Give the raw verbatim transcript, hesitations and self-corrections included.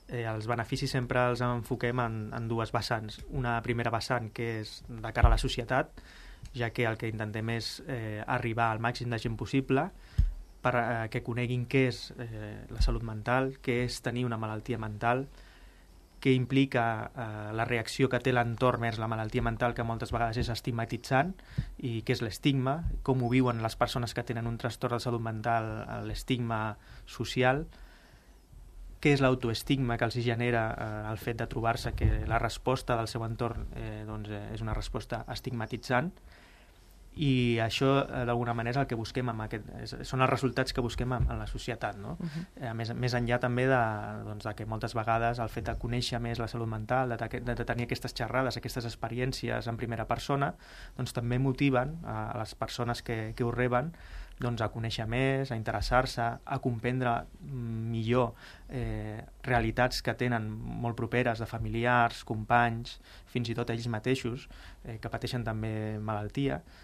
eh, els beneficis sempre els enfoquem en, en dues vessants. Una primera vessant que és de cara a la societat, ja que el que intentem és eh, arribar al màxim de gent possible per eh, que coneguin què és eh, la salut mental, què és tenir una malaltia mental, què implica eh, la reacció que té l'entorn vers la malaltia mental, que moltes vegades és estigmatitzant, i què és l'estigma, com ho viuen les persones que tenen un trastorn de salut mental, l'estigma social, què és l'autoestigma que els genera eh, el fet de trobar-se que la resposta del seu entorn eh, doncs, eh, és una resposta estigmatitzant, i això eh, d'alguna manera és el que busquem amb aquest, és, són els resultats que busquem en, en la societat, no? Uh-huh. eh, més, més enllà també de, doncs, de que moltes vegades el fet de conèixer més la salut mental, de, de, de tenir aquestes xerrades, aquestes experiències en primera persona, doncs també motiven a, a les persones que, que ho reben doncs, a conèixer més, a interessar-se, a comprendre millor eh, realitats que tenen molt properes de familiars, companys, fins i tot ells mateixos, eh, que pateixen també malaltia,